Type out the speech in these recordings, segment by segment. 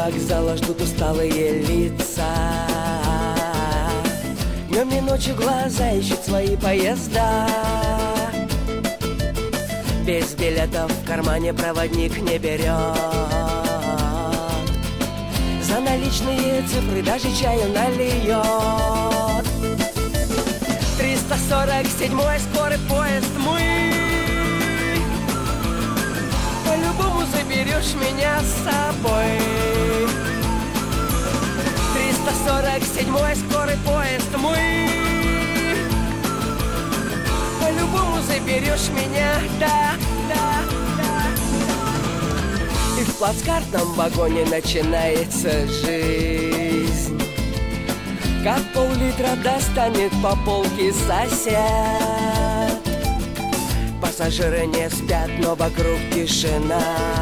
вокзала ждут усталые лица. Днем и ночью глаза ищут свои поезда. Без билетов в кармане проводник не берет. За наличные цифры даже чаю нальет. 347-й скорый поезд мы. По-любому заберешь меня с собой. 347-й скорый поезд мы. По-любому заберешь меня, да, да, да. И в плацкартном вагоне начинается жизнь. Как пол-литра достанет по полке сосед. Пассажиры не спят, но вокруг тишина.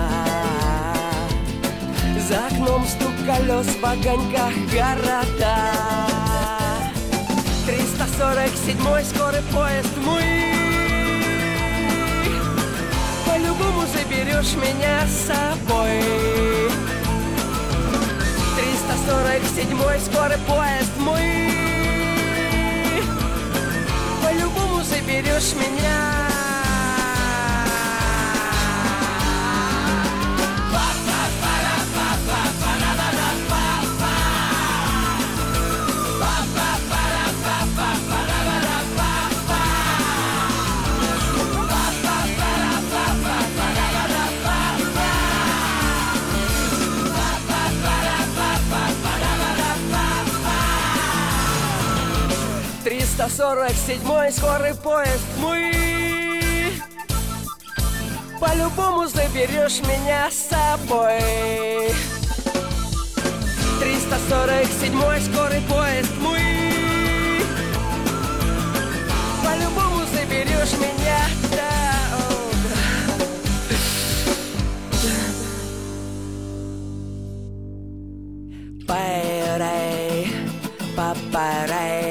За окном стук колес в огоньках города. 347-й скорый поезд мы. По-любому заберешь меня с собой. 347-й скорый поезд мы. По-любому заберешь меня. 347-й скорый поезд мы. По-любому заберешь меня с собой. 347-й скорый поезд мы. По-любому заберешь меня, да, о, да. Пай-рай, папай-рай.